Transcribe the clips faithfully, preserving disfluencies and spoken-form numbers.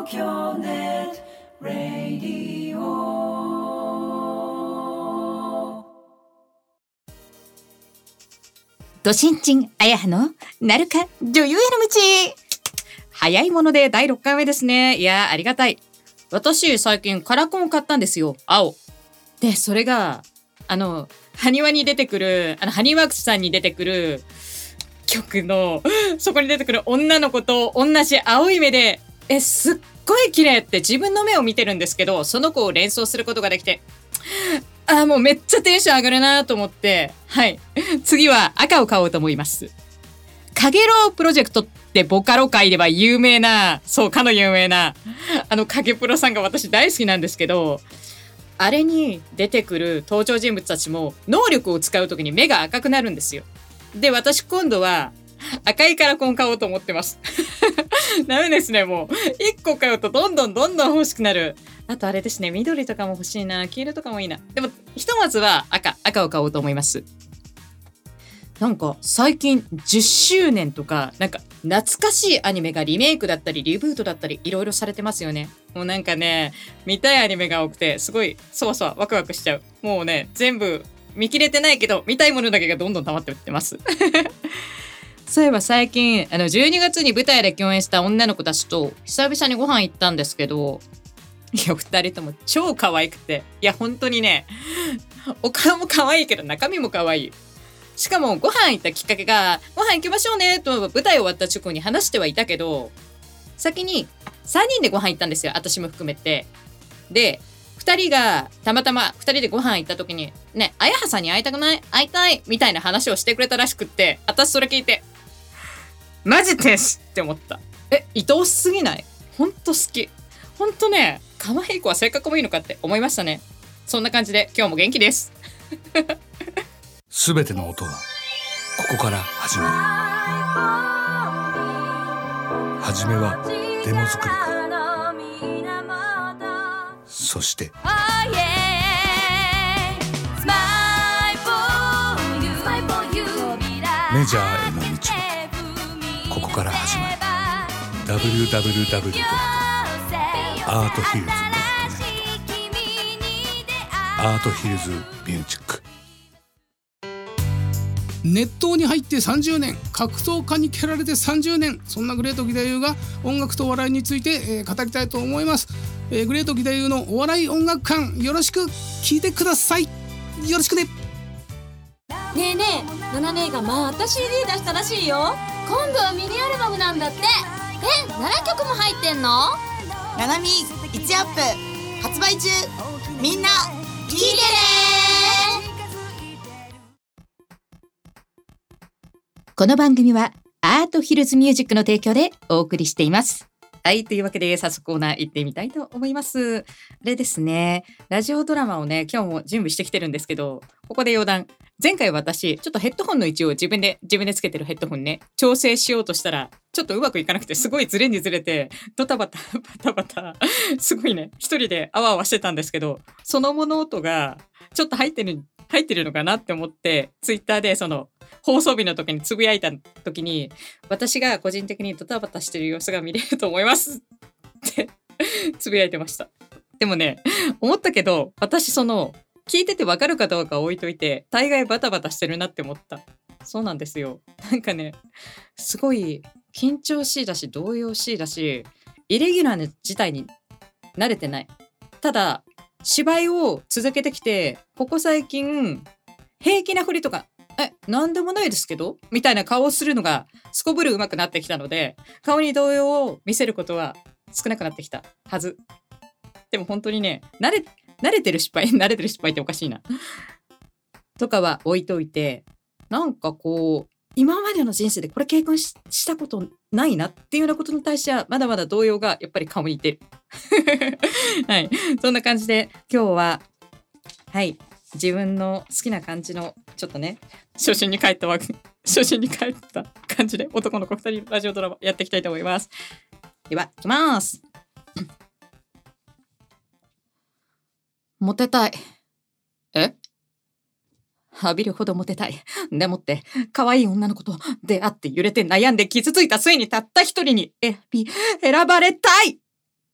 東京ネットラディオ。 ドシンチンあやはのなるか女優への道。早いものでだいろっかいめですね。いやありがたい。私最近カラコンを買ったんですよ。青で、それがあのハニワに出てくるあのハニワークスさんに出てくる曲のそこに出てくる女の子と同じ青い目で、えすっごい綺麗って自分の目を見てるんですけど、その子を連想することができて、あーもうめっちゃテンション上がるなと思って、はい次は赤を買おうと思います。かげろうプロジェクトってボカロ界では有名な、そうかの有名なあの影プロさんが私大好きなんですけど、あれに出てくる登場人物たちも能力を使うときに目が赤くなるんですよ。で、私今度は赤いカラコン買おうと思ってますダメですね、もういっこ買うとどんどんどんどん欲しくなる。あとあれですね、緑とかも欲しいな、黄色とかもいいな。でもひとまずは赤赤を買おうと思います。なんか最近じゅっしゅうねんとか、なんか懐かしいアニメがリメイクだったりリブートだったりいろいろされてますよね。もうなんかね、見たいアニメが多くてすごいそわそわワクワクしちゃう。もうね、全部見切れてないけど見たいものだけがどんどん溜まってってますそういえば最近あのじゅうにがつに舞台で共演した女の子たちと久々にご飯行ったんですけど、いやふたりとも超可愛くて、いや本当にね、お顔も可愛いけど中身も可愛い。しかもご飯行ったきっかけが、ご飯行きましょうねと舞台終わった直後に話してはいたけど、先にさんにんでご飯行ったんですよ、私も含めて。でふたりがたまたまふたりでご飯行った時にね、あやはさんに会いたくない、会いたいみたいな話をしてくれたらしくって、私それ聞いてマジですって思った。え、愛おしすぎない？ほんと好き。ほんとね、可愛い子は性格もいいのかって思いましたね。そんな感じで今日も元気ですすべての音はここから始まる。はじめはデモ作りから、そしてメジャーへの道はここから始まる。 ダブリューダブリューダブリュー ドット アートヒルズ ドット ネット アートヒルズミュージック。 熱湯に入ってさんじゅうねん、格闘家に蹴られてさんじゅうねん、そんなグレート義太夫が音楽とお笑いについて、えー、語りたいと思います、えー、グレート義太夫のお笑い音楽館、よろしく聞いてください。よろしくね。 ねえねえ、ナナ姉がまた シーディー 出したらしいよ。今度はミニアルバムなんだって。え、ななきょくも入ってんの？ ナナミいちアップ発売中。みんな聞いてね。 この番組はアートヒルズミュージックの提供でお送りしています。はい、というわけで早速コーナー行ってみたいと思います。あれですね、ラジオドラマをね今日も準備してきてるんですけど、ここで余談。前回私ちょっとヘッドホンの位置を自分で自分でつけてるヘッドホンね調整しようとしたらちょっとうまくいかなくて、すごいズレにずれてドタバタバタバタすごいね一人であわあわしてたんですけど、その物音がちょっと入ってる入ってるのかなって思ってツイッターでその放送日の時につぶやいた時に、私が個人的にドタバタしてる様子が見れると思いますってつぶやいてました。でもね、思ったけど私その聞いててわかるかどうか置いといて大概バタバタしてるなって思った。そうなんですよ。なんかね、すごい緊張しいだし動揺しいだしイレギュラーな事態に慣れてない。ただ芝居を続けてきてここ最近平気なふりとかえ、なんでもないですけどみたいな顔をするのがすこぶる上手くなってきたので、顔に動揺を見せることは少なくなってきたはず。でも本当にね、慣れ慣れてる失敗慣れてる失敗っておかしいなとかは置いといて、なんかこう今までの人生でこれ経験 し, したことないなっていうようなことに対してはまだまだ動揺がやっぱり顔に出るはい、そんな感じで今日ははい自分の好きな感じのちょっとね初心に帰ったわ初心に帰った感じで男の子ふたりラジオドラマやっていきたいと思います。では行きますモテたい。え？浴びるほどモテたい。でもって可愛い女の子と出会って揺れて悩んで傷ついた末にたった一人に選び選ばれたい。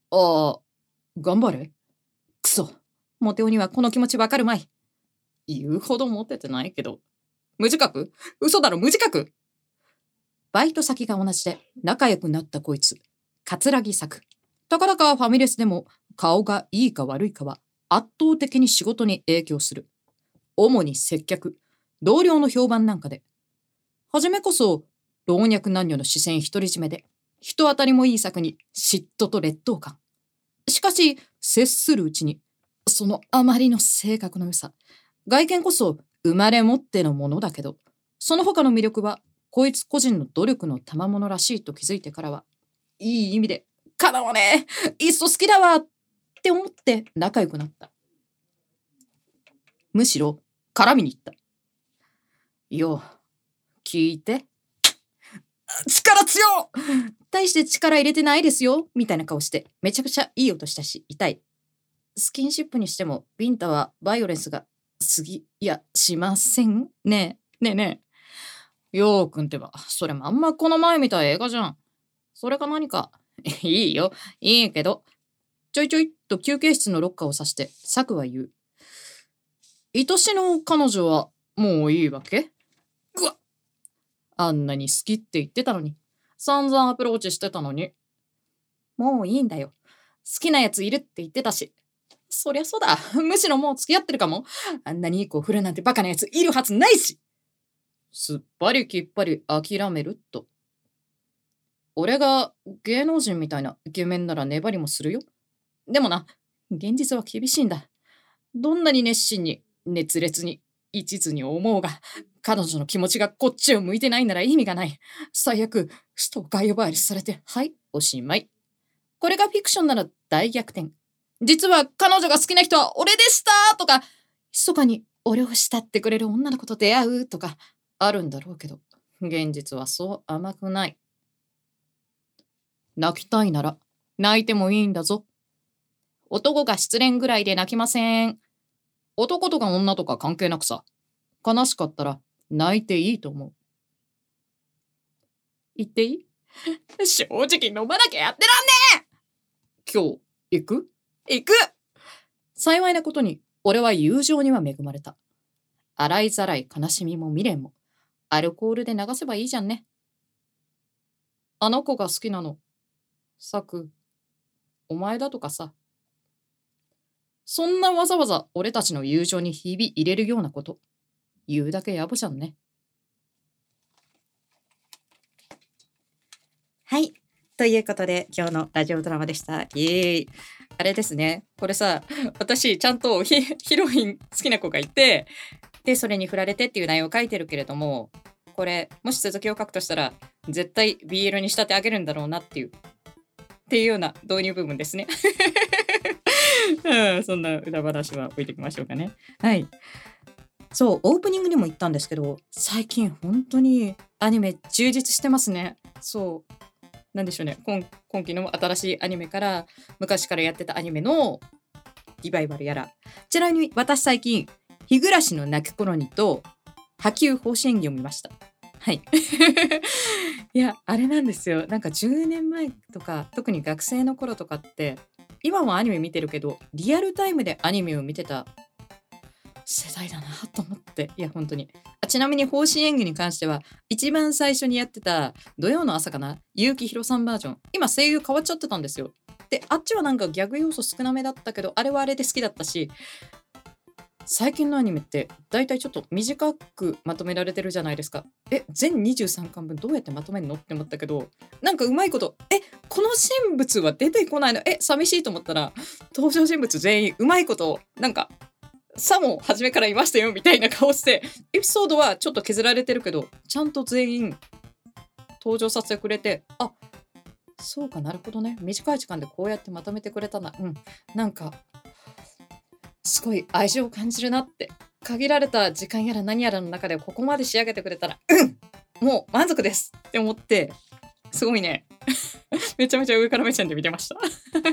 ああ、頑張れ。くそ。モテオにはこの気持ちわかるまい。言うほどモテてないけど。無自覚？嘘だろ、無自覚。バイト先が同じで仲良くなったこいつ。桂木作。たかだかファミレスでも顔がいいか悪いかは圧倒的に仕事に影響する。主に接客、同僚の評判なんかで。はじめこそ老若男女の視線独り占めで、人当たりもいい策に嫉妬と劣等感。しかし、接するうちに、そのあまりの性格の良さ、外見こそ生まれ持ってのものだけど、その他の魅力は、こいつ個人の努力の賜物らしいと気づいてからは、いい意味で、かなわねえ、いっそ好きだわって思って仲良くなった。むしろ、絡みに行った。よ、聞いて。力強っ！大して力入れてないですよみたいな顔してめちゃくちゃいい音したし痛い。スキンシップにしてもビンタはバイオレンスが過ぎやしませんねえねえねえ。よーくんってばそれまんまこの前見た映画じゃん。それか何かいいよいいけど。ちょいちょいと休憩室のロッカーを指してサクは言う。愛しの彼女はもういいわけ？うわっ、あんなに好きって言ってたのに。散々アプローチしてたのに。もういいんだよ。好きなやついるって言ってたし。そりゃそうだ。むしろもう付き合ってるかも。あんなにいい子を振るなんてバカなやついるはずないし。すっぱりきっぱり諦めると。俺が芸能人みたいなイケメンなら粘りもするよ。でもな、現実は厳しいんだ。どんなに熱心に、熱烈に、一途に思うが、彼女の気持ちがこっちを向いてないなら意味がない。最悪、ストーカー呼ばわりされて、はい、おしまい。これがフィクションなら大逆転。実は彼女が好きな人は俺でしたとか、密かに俺を慕ってくれる女の子と出会うとか、あるんだろうけど、現実はそう甘くない。泣きたいなら、泣いてもいいんだぞ。男が失恋ぐらいで泣きません。男とか女とか関係なくさ。悲しかったら泣いていいと思う。言っていい？正直飲まなきゃやってらんねえ！今日、行く？行く！幸いなことに、俺は友情には恵まれた。洗いざらい悲しみも未練も、アルコールで流せばいいじゃんね。あの子が好きなの。サク、お前だとかさ。そんなわざわざ俺たちの友情にひび入れるようなこと、言うだけやぼじゃんね。はい。ということで、今日のラジオドラマでした。イエーイ。あれですね。これさ、私、ちゃんと ヒ, ヒロイン好きな子がいて、で、それに振られてっていう内容を書いてるけれども、これ、もし続きを書くとしたら、絶対 ビーエル に仕立て上げるんだろうなっていう、っていうような導入部分ですね。うん、そんな裏話は置いておきましょうかね。はい。そう、オープニングにも言ったんですけど、最近本当にアニメ充実してますね。そう。なんでしょうね。今, 今期の新しいアニメから昔からやってたアニメのリバイバルやら。ちなみに私最近、日暮らしの泣く頃にと波及甲子園儀を見ました。はい。いや、あれなんですよ。なんかじゅうねんまえとか、特に学生の頃とかって、今もアニメ見てるけど、リアルタイムでアニメを見てた世代だなと思って。いや、本当に。あ、ちなみに方針演技に関しては、一番最初にやってた土曜の朝かな、結城宏さんバージョン。今声優変わっちゃってたんですよ。で、あっちはなんかギャグ要素少なめだったけど、あれはあれで好きだったし、最近のアニメってだいたいちょっと短くまとめられてるじゃないですか。え、全にじゅうさんかんぶんどうやってまとめるのって思ったけど、なんかうまいこと、え、この人物は出てこないの？え、寂しいと思ったら、登場人物全員うまいこと、なんか、さも初めからいましたよみたいな顔して、エピソードはちょっと削られてるけど、ちゃんと全員登場させてくれて、あ、そうかなるほどね。短い時間でこうやってまとめてくれたな。うん。なんか、すごい愛情を感じるなって。限られた時間やら何やらの中でここまで仕上げてくれたら、うん、もう満足ですって思って、すごいね。めちゃめちゃ上から目線で見てました。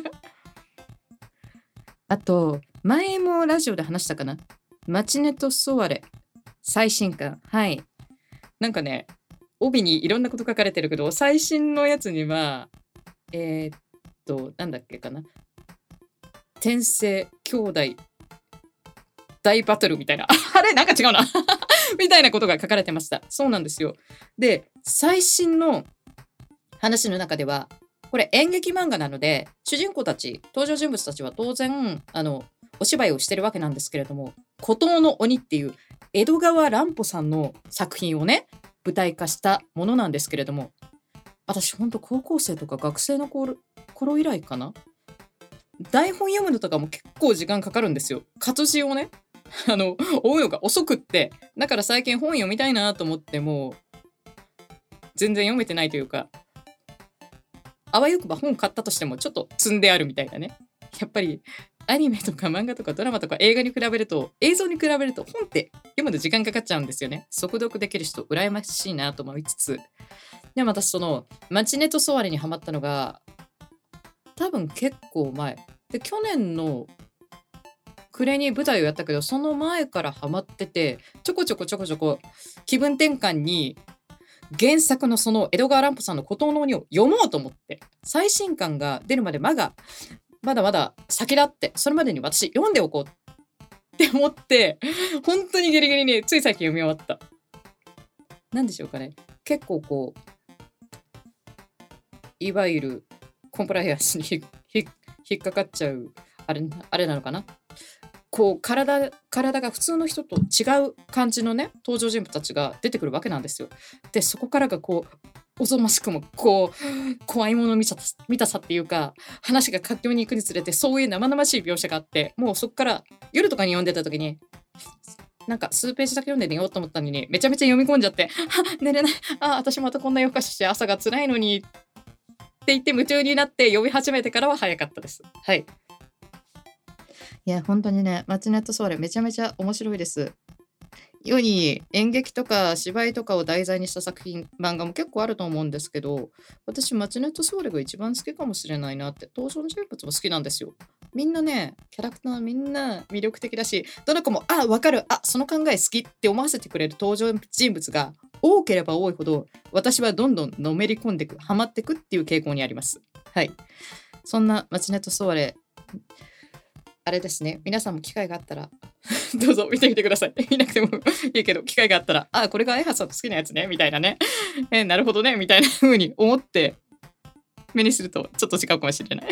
あと、前もラジオで話したかな。マチネとソワレ。最新刊。はい。なんかね、帯にいろんなこと書かれてるけど、最新のやつには、えー、っとなんだっけかな、天聖兄弟大バトルみたいなあれなんか違うなみたいなことが書かれてました。そうなんですよ。で、最新の話の中ではこれ演劇漫画なので、主人公たち登場人物たちは当然あのお芝居をしてるわけなんですけれども、孤島の鬼っていう江戸川乱歩さんの作品をね舞台化したものなんですけれども、私ほんと高校生とか学生の頃以来かな、台本読むのとかも結構時間かかるんですよ。活字をねあの追うのが遅くって、だから最近本読みたいなと思っても全然読めてないというか、あわよくば本買ったとしてもちょっと積んであるみたいなね。やっぱりアニメとか漫画とかドラマとか映画に比べると、映像に比べると本って読むの時間かかっちゃうんですよね。速読できる人羨ましいなと思いつつ、でも私そのマチネとソワレにハマったのが多分結構前で、去年の暮れに舞台をやったけど、その前からハマってて、ちょこちょこちょこちょこ気分転換に原作のその江戸川乱歩さんの孤島の鬼を読もうと思って、最新刊が出るまでまだまだまだ先だって、それまでに私読んでおこうって思って、本当にギリギリについ最近読み終わった。なんでしょうかね、結構こういわゆるコンプライアンスにひひ引っかかっちゃうあれ、あれなのかな、こう 体, 体が普通の人と違う感じのね登場人物たちが出てくるわけなんですよ。でそこからがこうおぞましくもこう怖いもの見た見たさっていうか、話が活況に行くにつれてそういう生々しい描写があって、もうそこから夜とかに読んでた時になんか数ページだけ読んで寝ようと思ったのにめちゃめちゃ読み込んじゃって、あ寝れない、あ私またこんな夜更かしして朝が辛いのにって言って夢中になって読み始めてからは早かったです。はい、いや本当にね、マチネットソワレめちゃめちゃ面白いです。世に演劇とか芝居とかを題材にした作品漫画も結構あると思うんですけど、私マチネットソワレが一番好きかもしれないなって。登場人物も好きなんですよ。みんなねキャラクターみんな魅力的だし、どの子もあ分かる、あその考え好きって思わせてくれる登場人物が多ければ多いほど、私はどんどんのめり込んでいく、ハマっていくっていう傾向にあります。はい、そんなマチネットソワレあれですね、皆さんも機会があったらどうぞ見てみてください。見なくてもいいけど機会があったら、あこれがあやはさんの好きなやつねみたいなね、えなるほどねみたいな風に思って目にするとちょっと違うかもしれない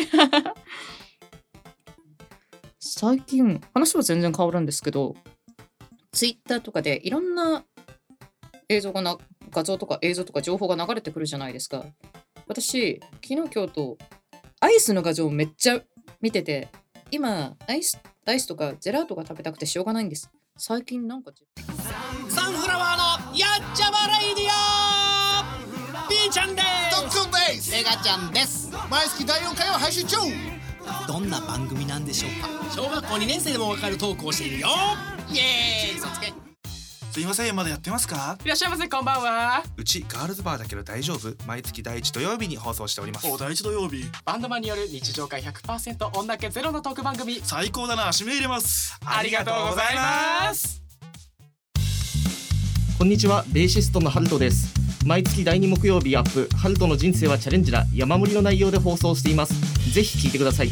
最近話は全然変わるんですけど、ツイッターとかでいろんな映像がな画像とか映像とか情報が流れてくるじゃないですか。私昨日今日とアイスの画像めっちゃ見てて、今アイスアイスとかジェラートが食べたくてしょうがないんです。最近なんかサンフラワーのやっちゃまレイディオ、ピーちゃんですドックンですメガちゃんです。 毎月だいよんかいを配信中。 どんな番組なんでしょうか。小学校にねん生でもわかるトークをしているよ。イエーイ嘘つけ。 すいません、まだやってますか。 いらっしゃいませ、こんばんは。 うちガールズバーだけど大丈夫、毎月第一土曜日に放送しております。 お第一土曜日、 バンドマンによる日常会 ひゃくパーセント 女気ゼロのトーク番組。 最高だな、締め入れます。 ありがとうございます。 こんにちは、ベーシストのハルトです。毎月だいに木曜日アップ、ハルトの人生はチャレンジだ、山盛りの内容で放送しています。ぜひ聞いてください。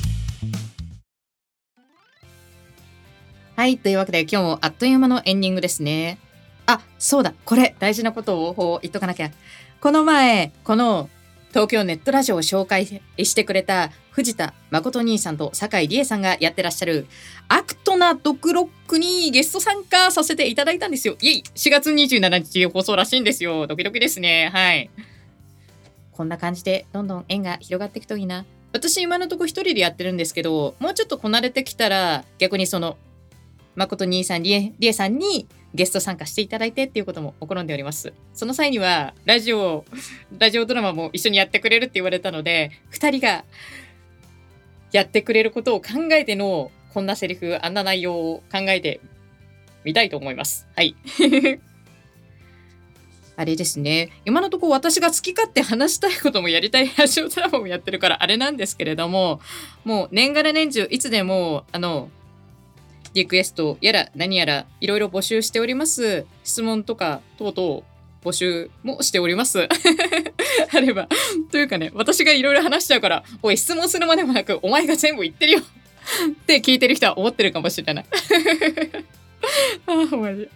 はい、というわけで今日もあっという間のエンディングですね。あ、そうだ、これ大事なことを言っとかなきゃ。この前この東京ネットラジオを紹介してくれた藤田誠兄さんと酒井理恵さんがやってらっしゃるアクトなドクロックにゲスト参加させていただいたんですよ。イエイ、しがつにじゅうしちにち放送らしいんですよ。ドキドキですね。はい、こんな感じでどんどん縁が広がっていくといいな。私今のところ一人でやってるんですけど、もうちょっとこなれてきたら逆にその誠兄さん、理恵、理恵さんにゲスト参加していただいてっていうことも行んでおります。その際にはラジオラジオドラマも一緒にやってくれるって言われたので、ふたりがやってくれることを考えてのこんなセリフ、あんな内容を考えてみたいと思います。はいあれですね、今のところ私が好き勝手話したいこともやりたいラジオドラマもやってるからあれなんですけれども、もう年がら年中いつでもあのリクエストやら何やらいろいろ募集しております。質問とか等々 募集もしております。あれば。というかね、私がいろいろ話しちゃうから、おい、質問するまでもなく、お前が全部言ってるよって聞いてる人は思ってるかもしれない。あー、マジ。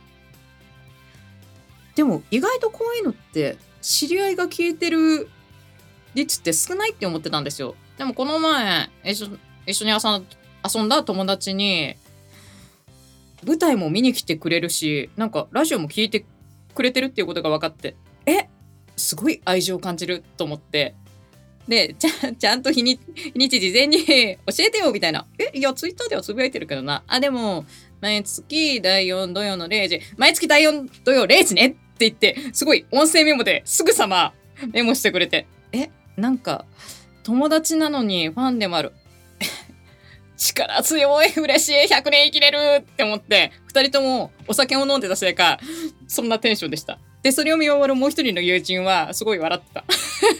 でも、意外とこういうのって、知り合いが聞いてる率って少ないって思ってたんですよ。でも、この前、一緒一緒に遊ん遊んだ友達に、舞台も見に来てくれるし、なんかラジオも聞いてくれてるっていうことが分かって、え、すごい愛情を感じると思って、で、ちゃ, ちゃんと日に日にち事前に教えてよみたいな。え、いや、ツイッターではつぶやいてるけどな。あ、でも、毎月だいよん土曜のれいじ、毎月だいよん土曜れいじねって言って、すごい音声メモですぐさまメモしてくれて、え、なんか、友達なのにファンでもある。力強い、嬉しい、ひゃくねん生きれるって思って、二人ともお酒を飲んでたせいか、そんなテンションでした。で、それを見終わるもう一人の友人は、すごい笑ってた。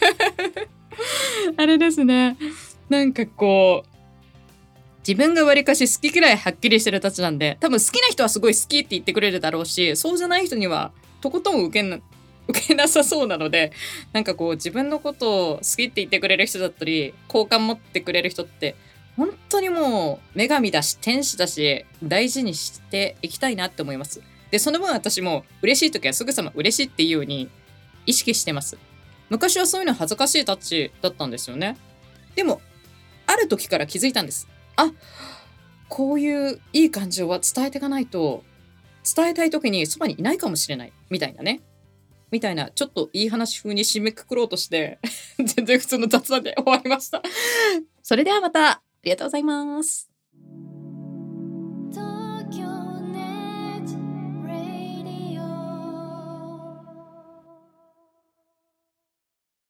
あれですね。なんかこう、自分がわりかし好き嫌いはっきりしてるたちなんで、多分好きな人はすごい好きって言ってくれるだろうし、そうじゃない人には、とことん受けな、受けなさそうなので、なんかこう、自分のことを好きって言ってくれる人だったり、好感持ってくれる人って、本当にもう女神だし天使だし大事にしていきたいなって思います。で、その分私も嬉しい時はすぐさま嬉しいっていうように意識してます。昔はそういうの恥ずかしいタッチだったんですよね。でもある時から気づいたんです。あ、こういういい感情は伝えていかないと、伝えたい時にそばにいないかもしれないみたいなね、みたいな、ちょっといい話風に締めくくろうとして全然普通の雑談で終わりました。それではまた。ありがとうございます。